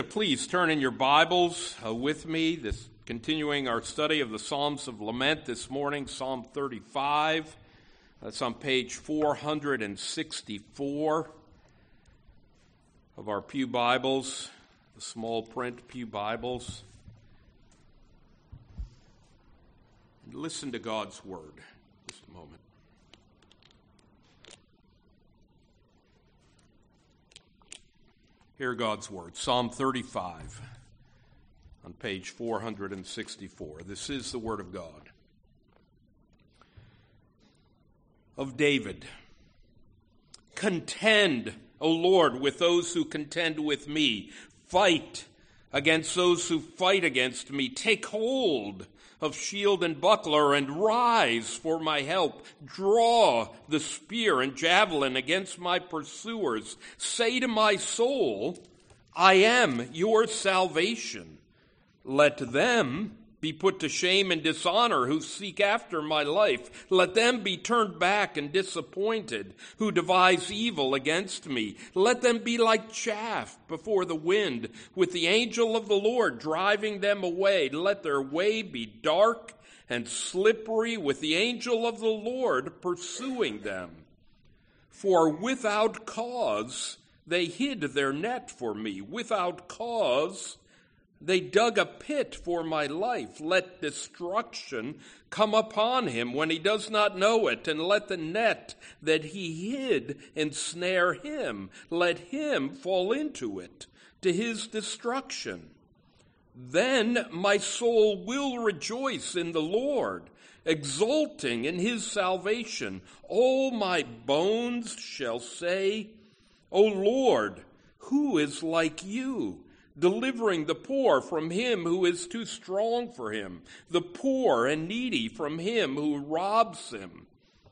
Please turn in your Bibles with me, continuing our study of the Psalms of Lament this morning, Psalm 35. That's on page 464 of our Pew Bibles, the small print Pew Bibles. And listen to God's Word. Just a moment. Hear God's Word, Psalm 35, on page 464. This is the Word of God. Of David. Contend, O Lord, with those who contend with me. Fight against those who fight against me. Take hold of shield and buckler, and rise for my help. Draw the spear and javelin against my pursuers. Say to my soul, I am your salvation. Let them be put to shame and dishonor who seek after my life. Let them be turned back and disappointed who devise evil against me. Let them be like chaff before the wind, with the angel of the Lord driving them away. Let their way be dark and slippery, with the angel of the Lord pursuing them. For without cause they hid their net for me. Without cause they dug a pit for my life. Let destruction come upon him when he does not know it, and let the net that he hid ensnare him. Let him fall into it, to his destruction. Then my soul will rejoice in the Lord, exulting in his salvation. All my bones shall say, O Lord, who is like you? Delivering the poor from him who is too strong for him, the poor and needy from him who robs him.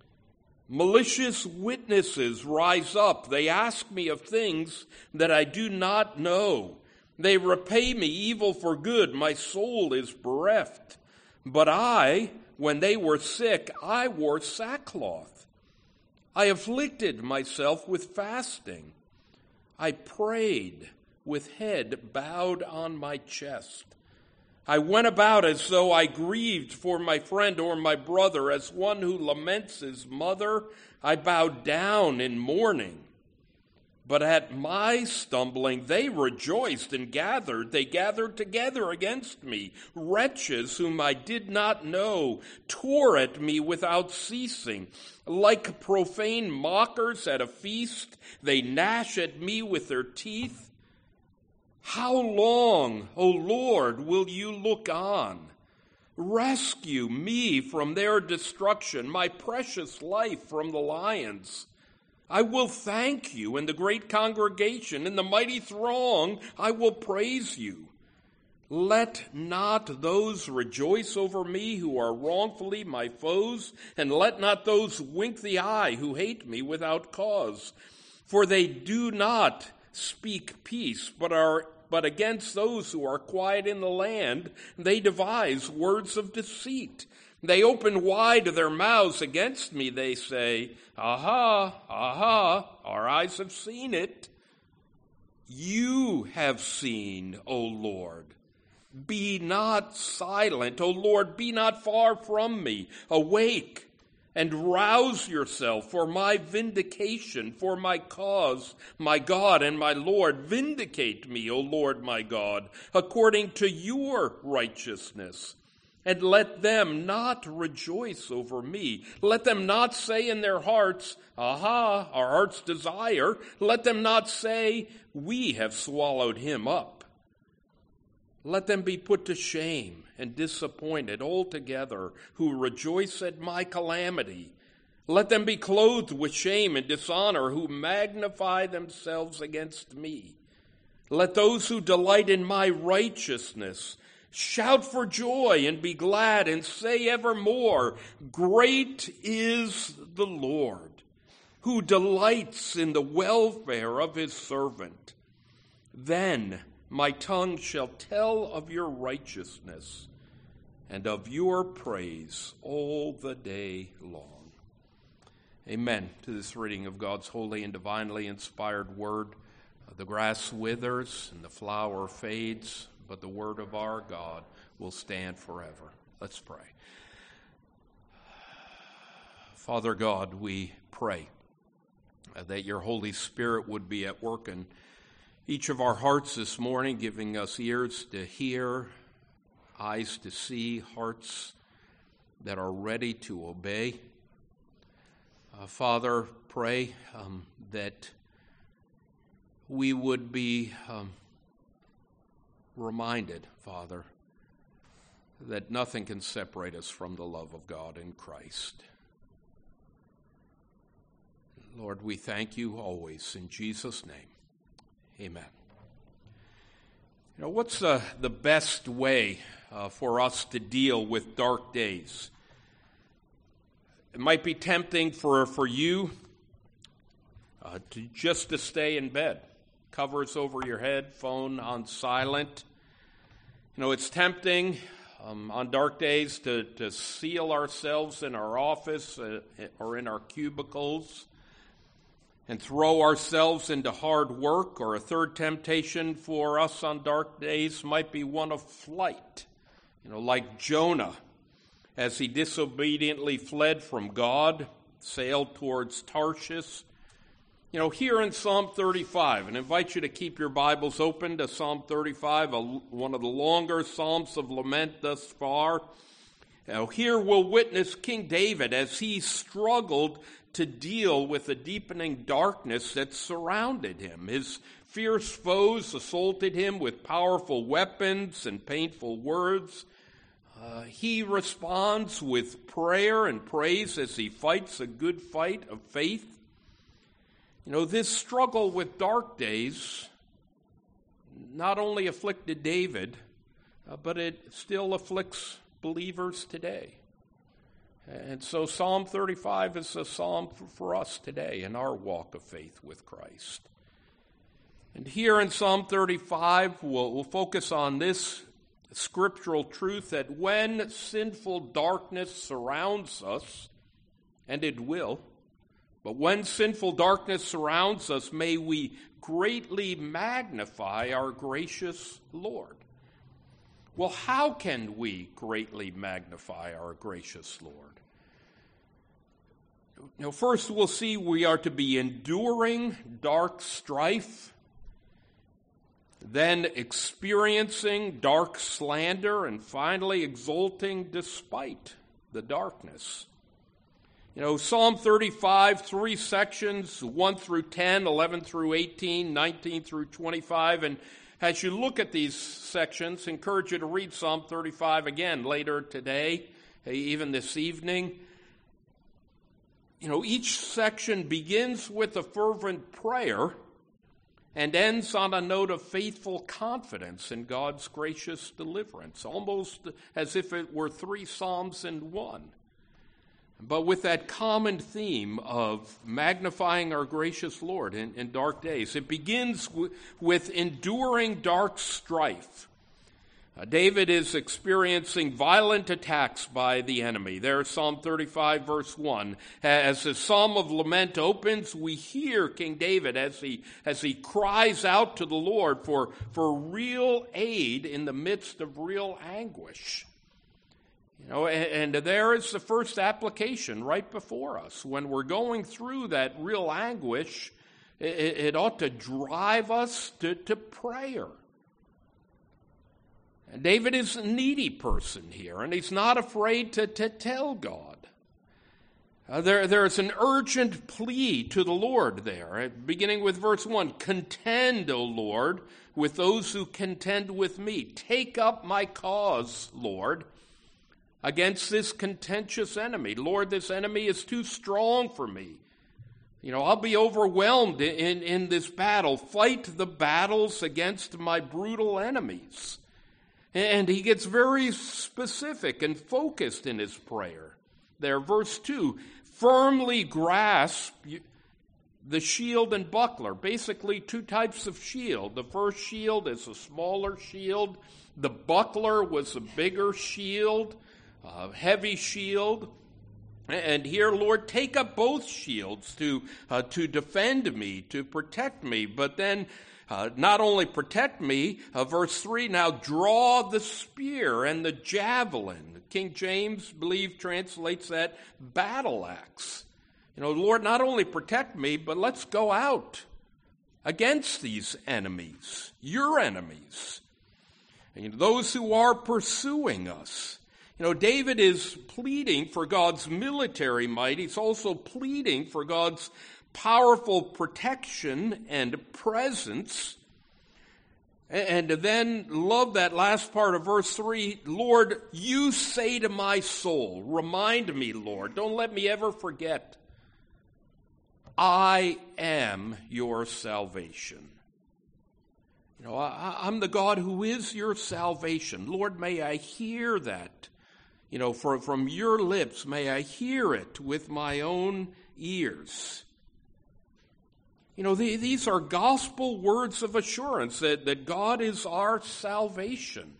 Malicious witnesses rise up. They ask me of things that I do not know. They repay me evil for good. My soul is bereft. But I, when they were sick, I wore sackcloth. I afflicted myself with fasting. I prayed with head bowed on my chest. I went about as though I grieved for my friend or my brother, as one who laments his mother. I bowed down in mourning. But at my stumbling they rejoiced and gathered. They gathered together against me. Wretches whom I did not know tore at me without ceasing. Like profane mockers at a feast, they gnash at me with their teeth. How long, O Lord, will you look on? Rescue me from their destruction, my precious life from the lions. I will thank you in the great congregation, in the mighty throng I will praise you. Let not those rejoice over me who are wrongfully my foes, and let not those wink the eye who hate me without cause. For they do not speak peace, but against those who are quiet in the land, they devise words of deceit. They open wide their mouths against me. They say, Aha, aha, our eyes have seen it. You have seen, O Lord. Be not silent, O Lord, be not far from me. Awake and rouse yourself for my vindication, for my cause, my God and my Lord. Vindicate me, O Lord my God, according to your righteousness. And let them not rejoice over me. Let them not say in their hearts, Aha, our heart's desire. Let them not say, We have swallowed him up. Let them be put to shame and disappointed altogether who rejoice at my calamity. Let them be clothed with shame and dishonor who magnify themselves against me. Let those who delight in my righteousness shout for joy and be glad and say evermore, Great is the Lord, who delights in the welfare of his servant. Then my tongue shall tell of your righteousness and of your praise all the day long. Amen to this reading of God's holy and divinely inspired word. The grass withers and the flower fades, but the word of our God will stand forever. Let's pray. Father God, we pray that your Holy Spirit would be at work in each of our hearts this morning, giving us ears to hear, eyes to see, hearts that are ready to obey. Father, pray that we would be reminded, Father, that nothing can separate us from the love of God in Christ. Lord, we thank you always in Jesus' name. Amen. You know, what's the best way for us to deal with dark days? It might be tempting for you to stay in bed, covers over your head, phone on silent. You know, it's tempting on dark days to seal ourselves in our office or in our cubicles and throw ourselves into hard work. Or a third temptation for us on dark days might be one of flight. You know, like Jonah, as he disobediently fled from God, sailed towards Tarshish. You know, here in Psalm 35, and I invite you to keep your Bibles open to Psalm 35, one of the longer Psalms of lament thus far. Now, here we'll witness King David as he struggled to deal with the deepening darkness that surrounded him. His fierce foes assaulted him with powerful weapons and painful words. He responds with prayer and praise as he fights a good fight of faith. You know, this struggle with dark days not only afflicted David, but it still afflicts believers today. And so Psalm 35 is a psalm for us today in our walk of faith with Christ. And here in Psalm 35, we'll focus on this scriptural truth that when sinful darkness surrounds us, and it will, but when sinful darkness surrounds us, may we greatly magnify our gracious Lord. Well, how can we greatly magnify our gracious Lord? Now, first we'll see we are to be enduring dark strife, then experiencing dark slander, and finally exulting despite the darkness. You know, Psalm 35, 3 sections, 1 through 10, 11 through 18, 19 through 25. And as you look at these sections, I encourage you to read Psalm 35 again later today, even this evening. You know, each section begins with a fervent prayer and ends on a note of faithful confidence in God's gracious deliverance, almost as if it were 3 psalms in one. But with that common theme of magnifying our gracious Lord in dark days. It begins with enduring dark strife. David is experiencing violent attacks by the enemy. There's Psalm 35, verse 1. As the Psalm of Lament opens, we hear King David as he cries out to the Lord for real aid in the midst of real anguish. You know, and there is the first application right before us. When we're going through that real anguish, it ought to drive us to prayer. And David is a needy person here, and he's not afraid to tell God. There is an urgent plea to the Lord there, beginning with verse 1. Contend, O Lord, with those who contend with me. Take up my cause, Lord, against this contentious enemy. Lord, this enemy is too strong for me. You know, I'll be overwhelmed in this battle. Fight the battles against my brutal enemies. And he gets very specific and focused in his prayer. There, verse 2, firmly grasp the shield and buckler. Basically, 2 types of shield. The first shield is a smaller shield. The buckler was a bigger shield, a heavy shield. And here, Lord, take up both shields to defend me, to protect me. But then Not only protect me, verse 3, now draw the spear and the javelin. King James, believe, translates that battle axe. Lord, not only protect me, but let's go out against these enemies, your enemies, and those who are pursuing us. David is pleading for God's military might. He's also pleading for God's powerful protection and presence. And then love that last part of verse 3, Lord, you say to my soul, remind me, Lord, don't let me ever forget, I am your salvation. I'm the God who is your salvation. Lord, may I hear that, from your lips. May I hear it with my own ears. These are gospel words of assurance that God is our salvation.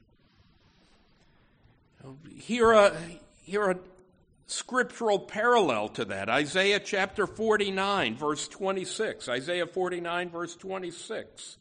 Here a scriptural parallel to that. Isaiah chapter 49, verse 26. Isaiah 49, verse 26.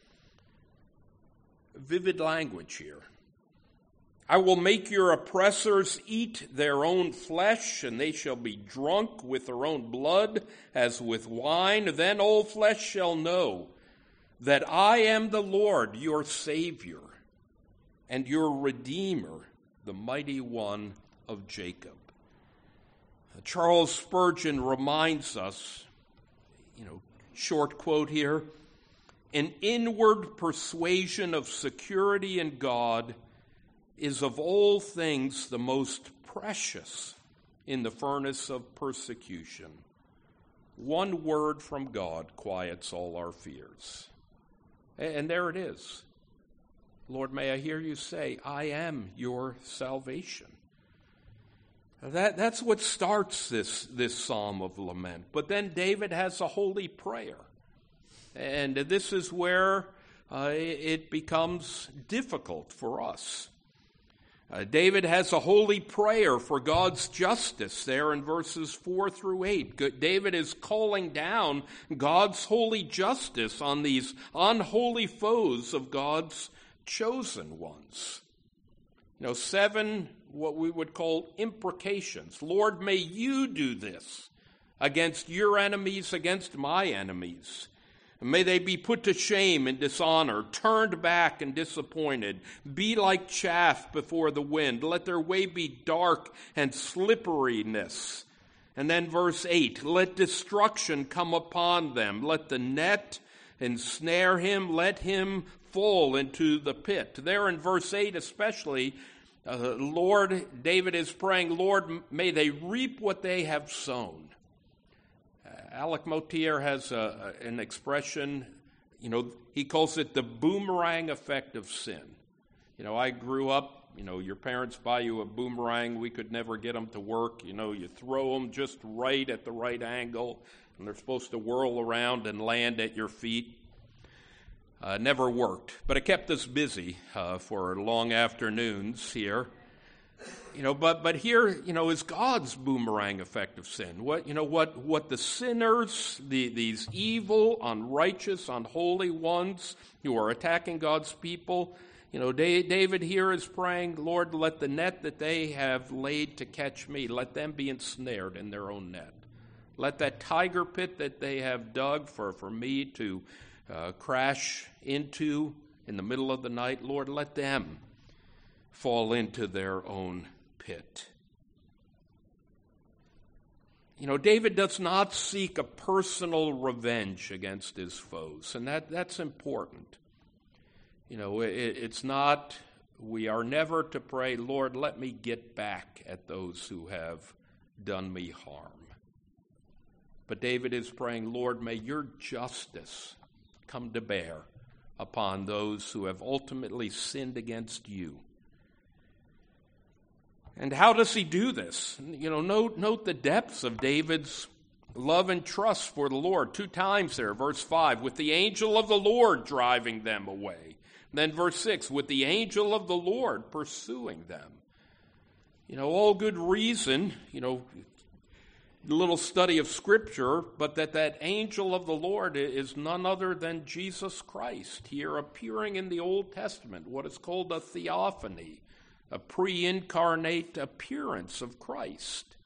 Vivid language here. I will make your oppressors eat their own flesh, and they shall be drunk with their own blood as with wine. Then all flesh shall know that I am the Lord, your Savior, and your Redeemer, the mighty one of Jacob. Charles Spurgeon reminds us, short quote here, an inward persuasion of security in God is of all things the most precious in the furnace of persecution. One word from God quiets all our fears. And there it is. Lord, may I hear you say, I am your salvation. That's what starts this psalm of lament. But then David has a holy prayer. And this is where it becomes difficult for us. David has a holy prayer for God's justice there in verses 4 through 8. David is calling down God's holy justice on these unholy foes of God's chosen ones. 7 what we would call imprecations. Lord, may you do this against your enemies, against my enemies. May they be put to shame and dishonor, turned back and disappointed, be like chaff before the wind. Let their way be dark and slipperiness. And then verse 8, let destruction come upon them. Let the net ensnare him. Let him fall into the pit. There in verse 8 especially, Lord, David is praying, Lord, may they reap what they have sown. Alec Motyer has an expression, he calls it the boomerang effect of sin. I grew up, your parents buy you a boomerang, we could never get them to work. You throw them just right at the right angle, and they're supposed to whirl around and land at your feet. Never worked, but it kept us busy for long afternoons here. But here, is God's boomerang effect of sin. What the sinners, these evil, unrighteous, unholy ones who are attacking God's people, David here is praying, Lord, let the net that they have laid to catch me, let them be ensnared in their own net. Let that tiger pit that they have dug for me to crash into in the middle of the night, Lord, let them fall into their own pit. David does not seek a personal revenge against his foes, and that's important. It's not, we are never to pray, Lord, let me get back at those who have done me harm. But David is praying, Lord, may your justice come to bear upon those who have ultimately sinned against you. And how does he do this? Note the depths of David's love and trust for the Lord. 2 times there, verse 5, with the angel of the Lord driving them away. And then verse 6, with the angel of the Lord pursuing them. All good reason, little study of Scripture, but that angel of the Lord is none other than Jesus Christ, here appearing in the Old Testament, what is called a theophany, a pre-incarnate appearance of Christ.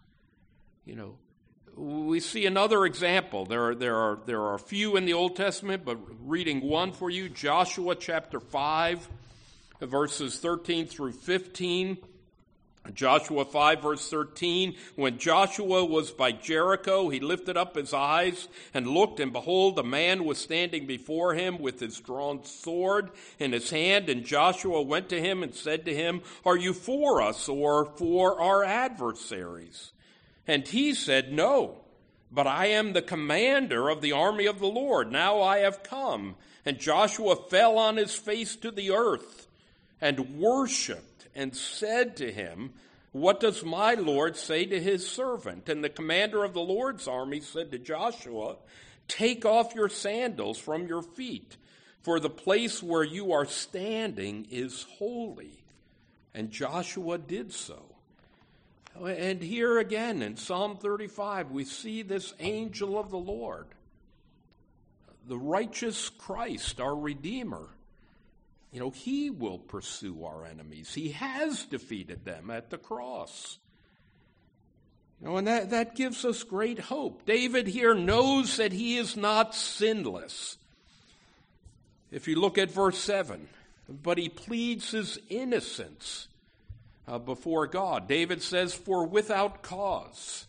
We see another example. There are a few in the Old Testament, but reading one for you, Joshua chapter 5, verses 13 through 15. Joshua 5, verse 13, when Joshua was by Jericho, he lifted up his eyes and looked, and behold, a man was standing before him with his drawn sword in his hand. And Joshua went to him and said to him, "Are you for us or for our adversaries?" And he said, "No, but I am the commander of the army of the Lord. Now I have come." And Joshua fell on his face to the earth and worshipped, and said to him, "What does my Lord say to his servant?" And the commander of the Lord's army said to Joshua, "Take off your sandals from your feet, for the place where you are standing is holy." And Joshua did so. And here again in Psalm 35, we see this angel of the Lord, the righteous Christ, our Redeemer. He will pursue our enemies. He has defeated them at the cross. And that gives us great hope. David here knows that he is not sinless. If you look at verse 7, but he pleads his innocence before God. David says, "For without cause."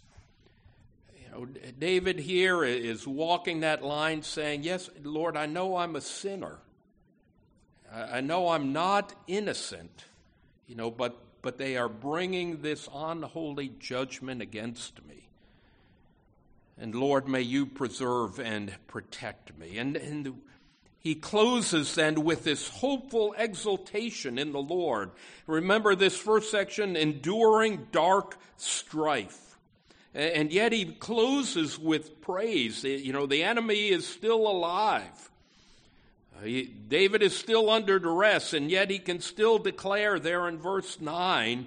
David here is walking that line saying, "Yes, Lord, I know I'm a sinner. I know I'm not innocent, but they are bringing this unholy judgment against me. And Lord, may you preserve and protect me." And he closes then with this hopeful exultation in the Lord. Remember this first section, enduring dark strife. And yet he closes with praise. The enemy is still alive. David is still under duress, and yet he can still declare there in verse 9,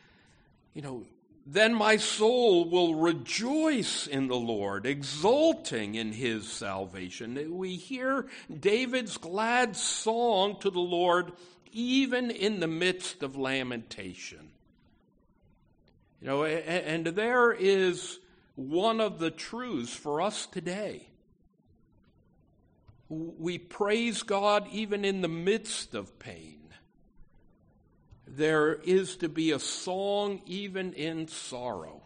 "Then my soul will rejoice in the Lord, exulting in his salvation." We hear David's glad song to the Lord even in the midst of lamentation. And there is one of the truths for us today. We praise God even in the midst of pain. There is to be a song even in sorrow.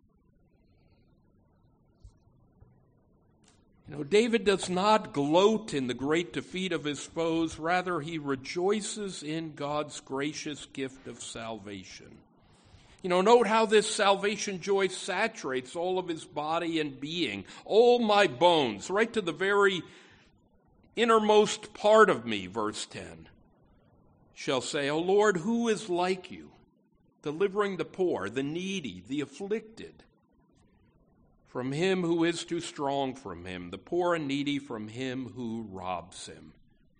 David does not gloat in the great defeat of his foes. Rather, he rejoices in God's gracious gift of salvation. Note how this salvation joy saturates all of his body and being. All my bones, right to the very innermost part of me, verse 10, shall say, "O Lord, who is like you, delivering the poor, the needy, the afflicted, from him who is too strong from him, the poor and needy from him who robs him."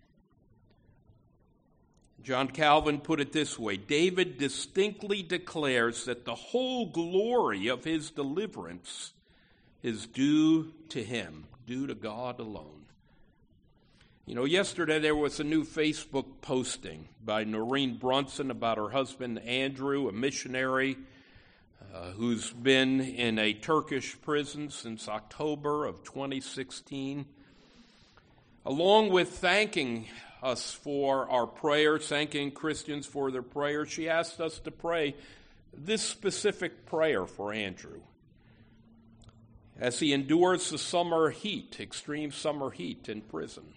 John Calvin put it this way: David distinctly declares that the whole glory of his deliverance is due to him, due to God alone. Yesterday there was a new Facebook posting by Noreen Brunson about her husband Andrew, a missionary who's been in a Turkish prison since October of 2016. Along with thanking us for our prayers, thanking Christians for their prayers, she asked us to pray this specific prayer for Andrew as he endures the summer heat, extreme summer heat in prison.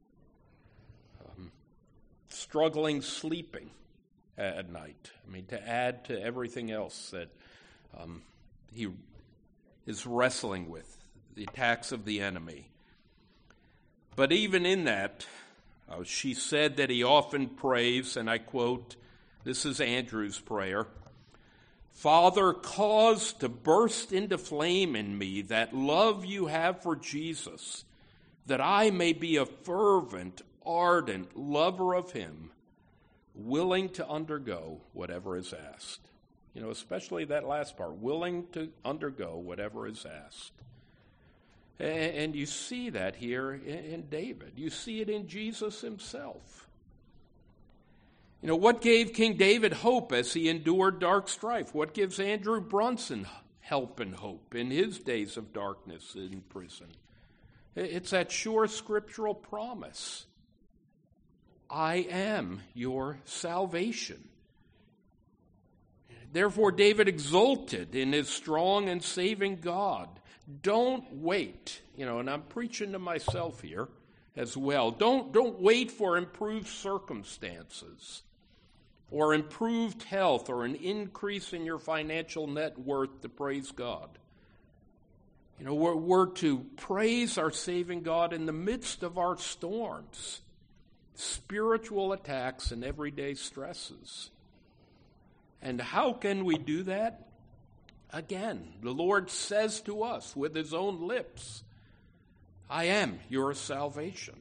Struggling sleeping at night. To add to everything else that he is wrestling with, the attacks of the enemy. But even in that, she said that he often prays, and I quote, this is Andrew's prayer, "Father, cause to burst into flame in me that love you have for Jesus, that I may be a fervent, ardent lover of him, willing to undergo whatever is asked." Especially that last part, willing to undergo whatever is asked. And you see that here in David. You see it in Jesus himself. What gave King David hope as he endured dark strife? What gives Andrew Brunson help and hope in his days of darkness in prison? It's that sure scriptural promise. I am your salvation. Therefore, David exulted in his strong and saving God. Don't wait, and I'm preaching to myself here as well. Don't wait for improved circumstances or improved health or an increase in your financial net worth to praise God. We're to praise our saving God in the midst of our storms, spiritual attacks, and everyday stresses. And how can we do that? Again, the Lord says to us with his own lips, I am your salvation.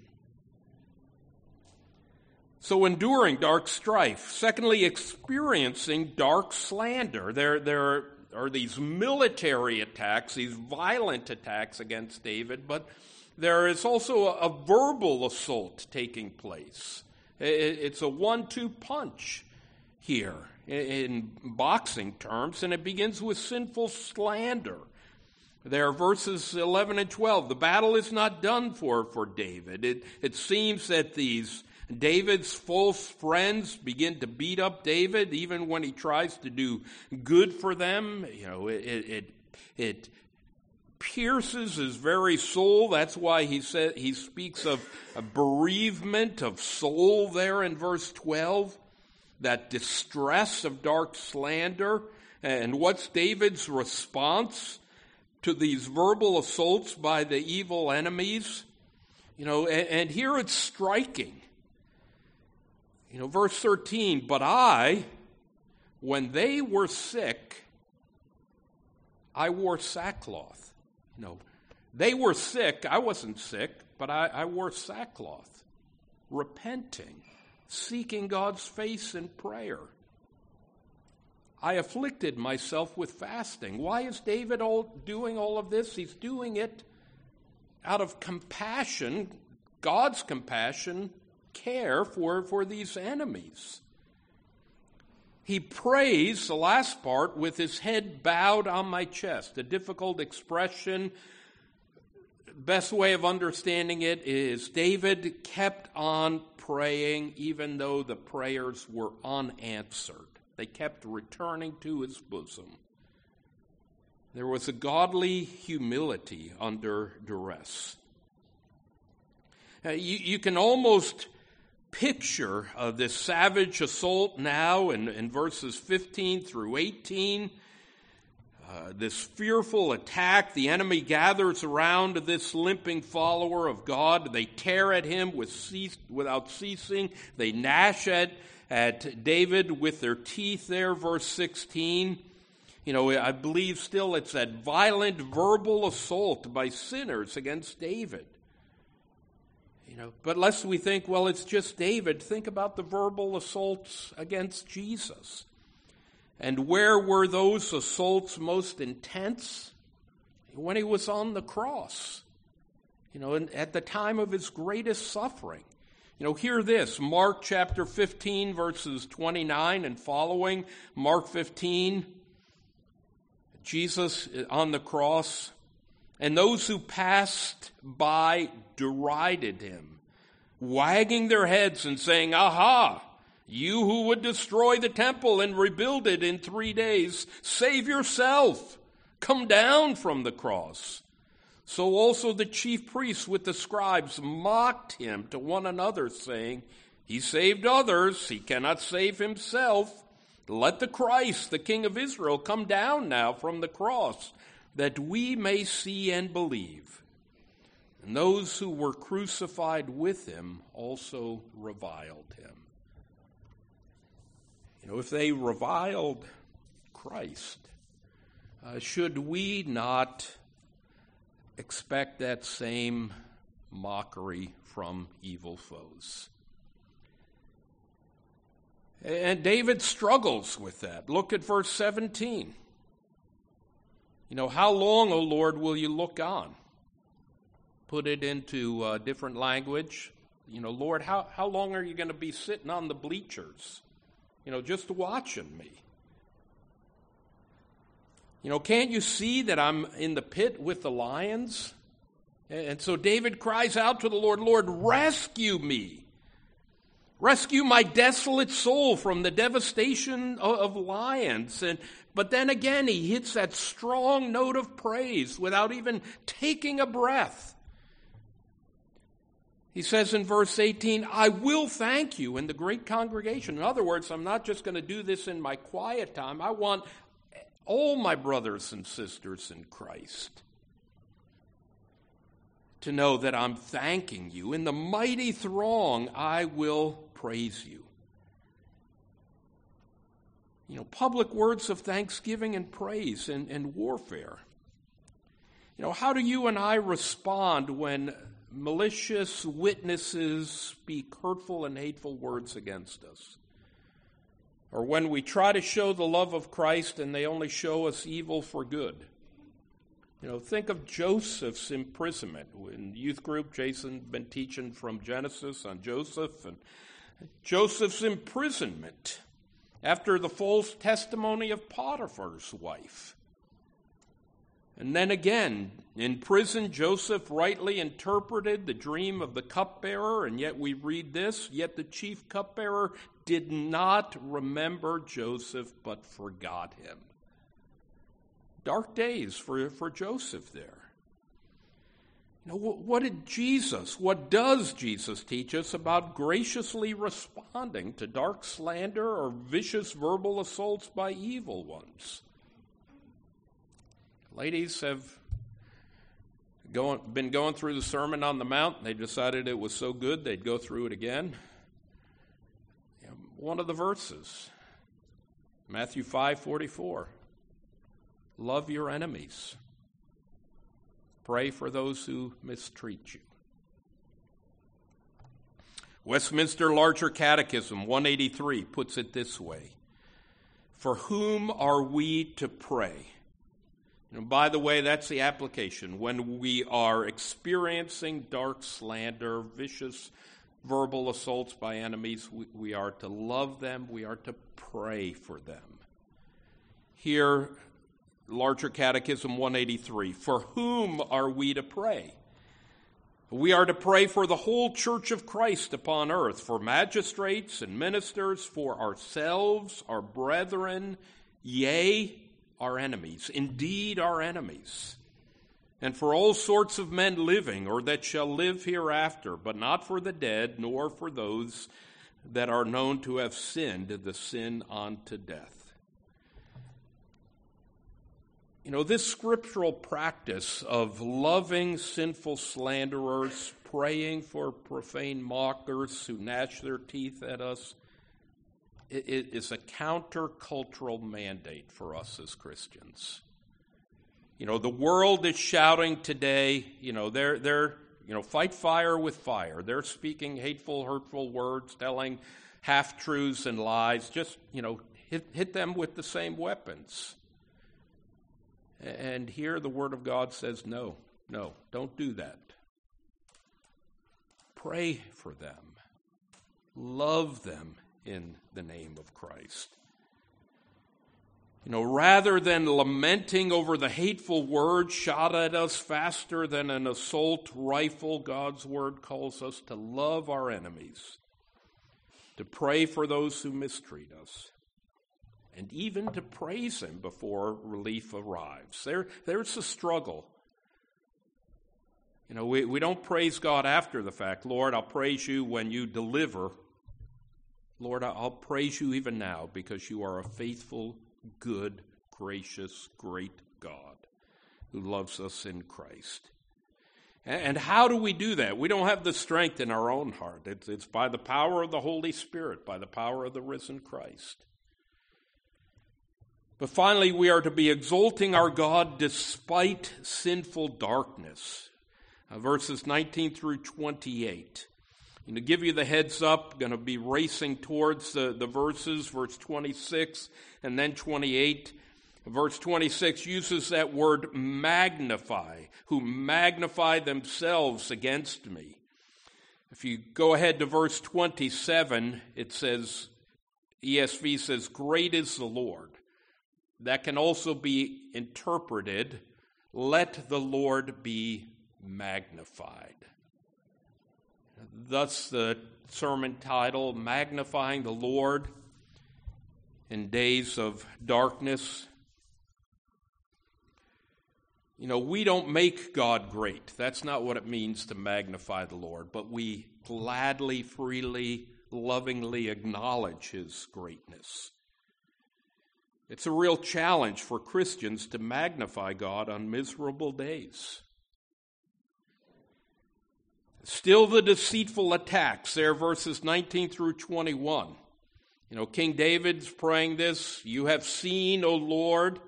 So enduring dark strife. Secondly, experiencing dark slander. There are these military attacks, these violent attacks against David, but there is also a verbal assault taking place. It's a 1-2 punch here in boxing terms, and it begins with sinful slander. There are verses 11 and 12. The battle is not done for David. It seems that David's false friends begin to beat up David, even when he tries to do good for them. It pierces his very soul. That's why he speaks of a bereavement of soul there in verse 12. That distress of dark slander. And what's David's response to these verbal assaults by the evil enemies? And here it's striking. Verse 13, but I, when they were sick, I wore sackcloth. They were sick, I wasn't sick, but I wore sackcloth, repenting, seeking God's face in prayer. I afflicted myself with fasting. Why is David doing all of this? He's doing it out of compassion, God's compassion, care for these enemies. He prays, the last part, with his head bowed on my chest. A difficult expression. Best way of understanding it is David kept on praying even though the prayers were unanswered. They kept returning to his bosom. There was a godly humility under duress. You can almost picture this savage assault now in verses 15 through 18. This fearful attack, the enemy gathers around this limping follower of God. They tear at him without ceasing. They gnash at David with their teeth there, verse 16. I believe still it's that violent verbal assault by sinners against David. But lest we think, well, it's just David, think about the verbal assaults against Jesus. And where were those assaults most intense? When he was on the cross. At the time of his greatest suffering. Hear this, Mark chapter 15, verses 29 and following. Mark 15, Jesus on the cross. And those who passed by derided him, wagging their heads and saying, "Aha! You who would destroy the temple and rebuild it in 3 days, save yourself. Come down from the cross." So also the chief priests with the scribes mocked him to one another, saying, "He saved others, he cannot save himself. Let the Christ, the King of Israel, come down now from the cross, that we may see and believe." And those who were crucified with him also reviled him. If they reviled Christ, should we not expect that same mockery from evil foes? And David struggles with that. Look at verse 17. How long, O Lord, will you look on? Put it into different language. Lord, how long are you going to be sitting on the bleachers, just watching me? Can't you see that I'm in the pit with the lions? And so David cries out to the Lord, Lord, rescue me. Rescue my desolate soul from the devastation of lions. But then again, he hits that strong note of praise without even taking a breath. He says in verse 18, I will thank you in the great congregation. In other words, I'm not just going to do this in my quiet time. I want all my brothers and sisters in Christ to know that I'm thanking you. In the mighty throng, I will praise you. Public words of thanksgiving and praise and warfare. How do you and I respond when malicious witnesses speak hurtful and hateful words against us? Or when we try to show the love of Christ and they only show us evil for good? Think of Joseph's imprisonment. In youth group, Jason been teaching from Genesis on Joseph, and Joseph's imprisonment after the false testimony of Potiphar's wife. And then again, in prison, Joseph rightly interpreted the dream of the cupbearer, and yet we read this, yet the chief cupbearer did not remember Joseph, but forgot him. Dark days for Joseph there. What does Jesus teach us about graciously responding to dark slander or vicious verbal assaults by evil ones? Ladies have been going through the Sermon on the Mount. They decided it was so good they'd go through it again. One of the verses, Matthew 5:44. Love your enemies. Pray for those who mistreat you. Westminster Larger Catechism 183 puts it this way. For whom are we to pray? By the way, that's the application. When we are experiencing dark slander, vicious verbal assaults by enemies, we are to love them. We are to pray for them. Here, Larger Catechism 183, for whom are we to pray? We are to pray for the whole Church of Christ upon earth, for magistrates and ministers, for ourselves, our brethren, yea, our enemies, indeed our enemies, and for all sorts of men living or that shall live hereafter, but not for the dead, nor for those that are known to have sinned the sin unto death. This scriptural practice of loving sinful slanderers, praying for profane mockers who gnash their teeth at us, it is a countercultural mandate for us as Christians. The world is shouting today, they're fight fire with fire. They're speaking hateful, hurtful words, telling half-truths and lies. Just, hit them with the same weapons. And here the Word of God says, no, don't do that. Pray for them. Love them in the name of Christ. Rather than lamenting over the hateful words shot at us faster than an assault rifle, God's Word calls us to love our enemies, to pray for those who mistreat us, and even to praise Him before relief arrives. There's a struggle. We don't praise God after the fact. Lord, I'll praise you when you deliver. Lord, I'll praise you even now because you are a faithful, good, gracious, great God who loves us in Christ. And how do we do that? We don't have the strength in our own heart. It's by the power of the Holy Spirit, by the power of the risen Christ. But finally, we are to be exalting our God despite sinful darkness. Verses 19 through 28. To give you the heads up, going to be racing towards the verses, verse 26 and then 28. Verse 26 uses that word magnify, who magnify themselves against me. If you go ahead to verse 27, it says, ESV says, great is the Lord. That can also be interpreted, let the Lord be magnified. Thus the sermon title, Magnifying the Lord in Days of Darkness. We don't make God great. That's not what it means to magnify the Lord, but we gladly, freely, lovingly acknowledge his greatness. It's a real challenge for Christians to magnify God on miserable days. Still the deceitful attacks there, verses 19 through 21. King David's praying this, you have seen, O Lord.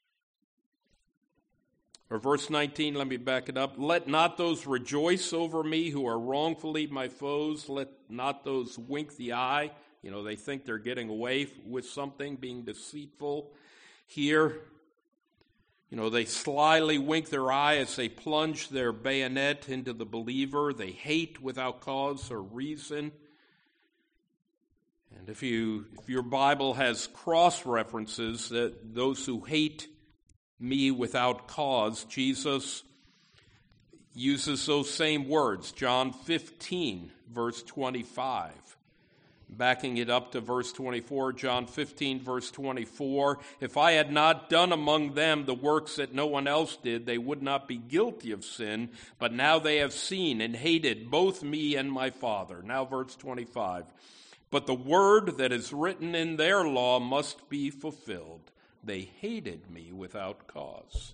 Or verse 19, let me back it up. Let not those rejoice over me who are wrongfully my foes. Let not those wink the eye. They think they're getting away with something, being deceitful. Here, they slyly wink their eye as they plunge their bayonet into the believer. They hate without cause or reason. And if your Bible has cross-references, that those who hate me without cause, Jesus uses those same words. John 15, verse 25. Backing it up to verse 24, John 15, verse 24, if I had not done among them the works that no one else did, they would not be guilty of sin, but now they have seen and hated both me and my Father. Now verse 25, but the word that is written in their law must be fulfilled. They hated me without cause.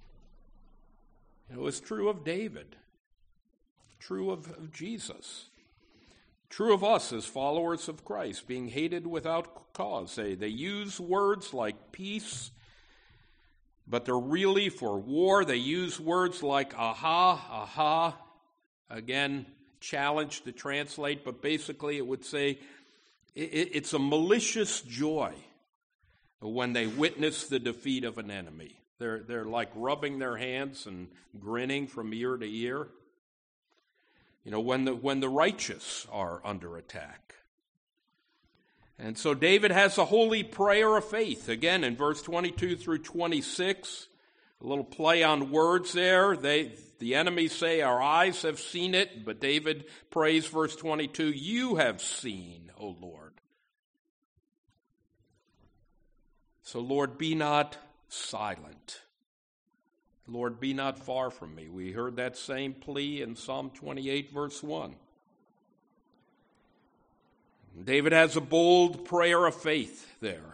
It was true of David, true of Jesus. True of us as followers of Christ, being hated without cause. They use words like peace, but they're really for war. They use words like aha. Again, challenge to translate, but basically it would say it's a malicious joy when they witness the defeat of an enemy. They're like rubbing their hands and grinning from ear to ear. When the righteous are under attack. And so David has a holy prayer of faith. Again, in verse 22 through 26, a little play on words there. The enemies say, our eyes have seen it, but David prays, verse 22, you have seen, O Lord. So, Lord, be not silent. Lord, be not far from me. We heard that same plea in Psalm 28, verse 1. David has a bold prayer of faith there.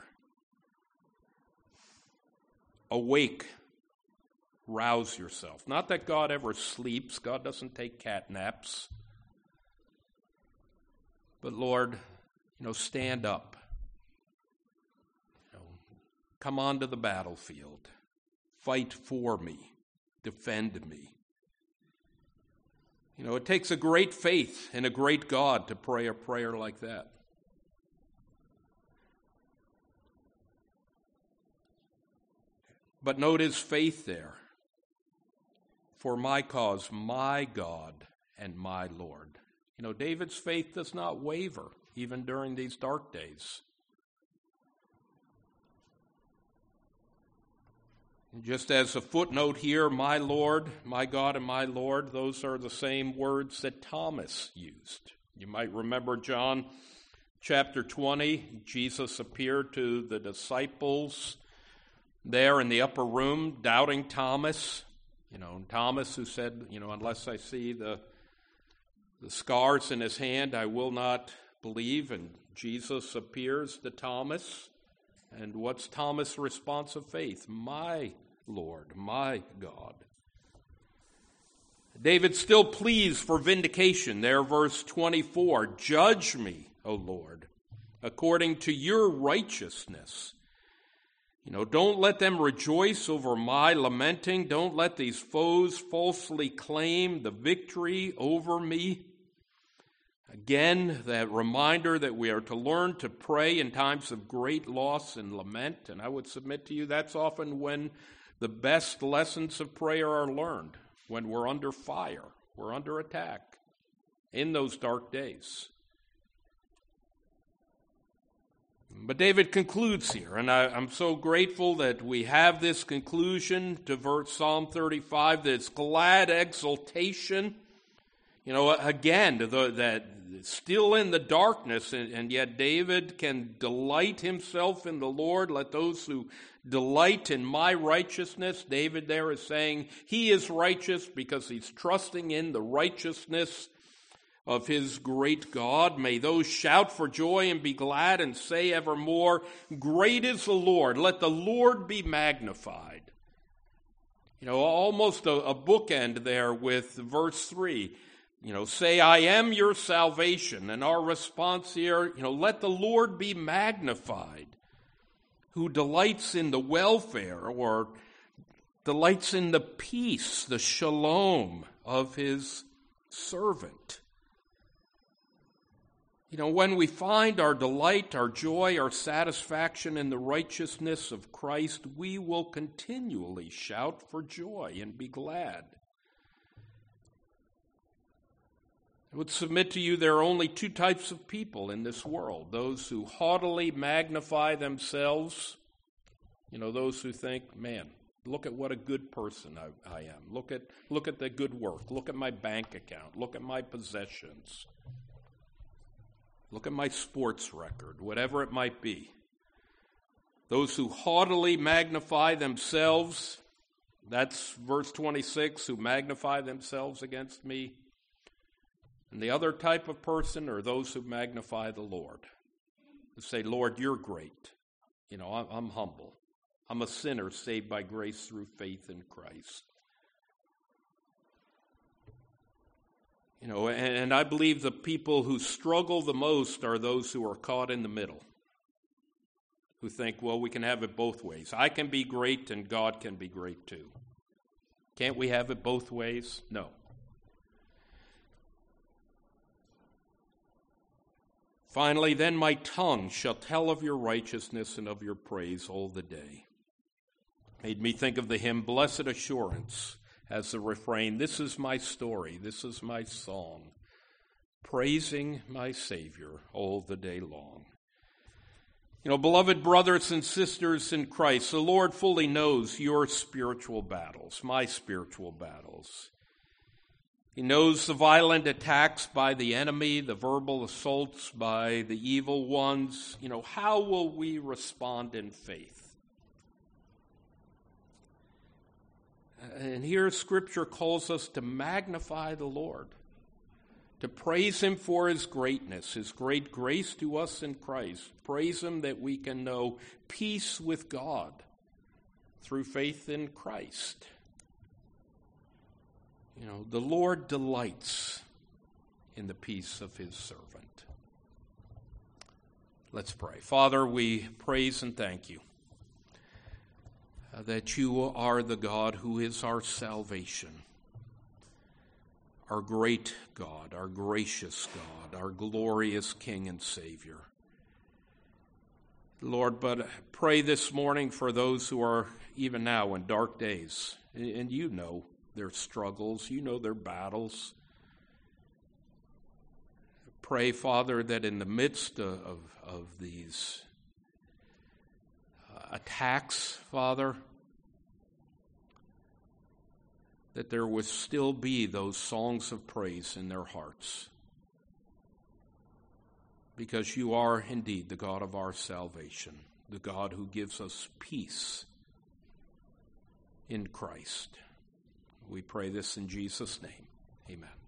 Awake, rouse yourself. Not that God ever sleeps. God doesn't take cat naps. But Lord, stand up. Come onto the battlefield. Fight for me. Defend me. It takes a great faith in a great God to pray a prayer like that. But note his faith there. For my cause, my God and my Lord. David's faith does not waver, even during these dark days. Just as a footnote here, my Lord, my God, and my Lord, those are the same words that Thomas used. You might remember John chapter 20. Jesus appeared to the disciples there in the upper room, doubting Thomas. Thomas who said, unless I see the scars in his hand, I will not believe. And Jesus appears to Thomas. And what's Thomas' response of faith? My Lord, my God. David still pleads for vindication. There, verse 24, judge me, O Lord, according to your righteousness. Don't let them rejoice over my lamenting. Don't let these foes falsely claim the victory over me. Again, that reminder that we are to learn to pray in times of great loss and lament. And I would submit to you that's often when the best lessons of prayer are learned, when we're under fire, we're under attack in those dark days. But David concludes here, and I'm so grateful that we have this conclusion to Psalm 35, that it's glad exultation. Again, that still in the darkness, and yet David can delight himself in the Lord. Let those who delight in my righteousness, David there is saying he is righteous because he's trusting in the righteousness of his great God. May those shout for joy and be glad and say evermore, great is the Lord. Let the Lord be magnified. Almost a bookend there with verse 3. Say, I am your salvation. And our response here, let the Lord be magnified, who delights in the welfare or delights in the peace, the shalom of his servant. When we find our delight, our joy, our satisfaction in the righteousness of Christ, we will continually shout for joy and be glad. I would submit to you there are only two types of people in this world: those who haughtily magnify themselves, those who think, man, look at what a good person I am. Look at the good work. Look at my bank account. Look at my possessions. Look at my sports record, whatever it might be. Those who haughtily magnify themselves, that's verse 26, who magnify themselves against me. And the other type of person are those who magnify the Lord, who say, Lord, you're great. I'm humble. I'm a sinner saved by grace through faith in Christ. And I believe the people who struggle the most are those who are caught in the middle, who think, well, we can have it both ways. I can be great and God can be great too. Can't we have it both ways? No. Finally, then my tongue shall tell of your righteousness and of your praise all the day. Made me think of the hymn, Blessed Assurance, as the refrain, this is my story, this is my song, praising my Savior all the day long. Beloved brothers and sisters in Christ, the Lord fully knows your spiritual battles, my spiritual battles. He knows the violent attacks by the enemy, the verbal assaults by the evil ones. How will we respond in faith? And here Scripture calls us to magnify the Lord, to praise him for his greatness, his great grace to us in Christ. Praise him that we can know peace with God through faith in Christ. The Lord delights in the peace of his servant. Let's pray. Father, we praise and thank you that you are the God who is our salvation, our great God, our gracious God, our glorious King and Savior. Lord, but pray this morning for those who are even now in dark days, and you know their struggles, you know their battles. Pray, Father, that in the midst of these attacks, Father, that there would still be those songs of praise in their hearts, because you are indeed the God of our salvation, the God who gives us peace in Christ. We pray this in Jesus' name. Amen.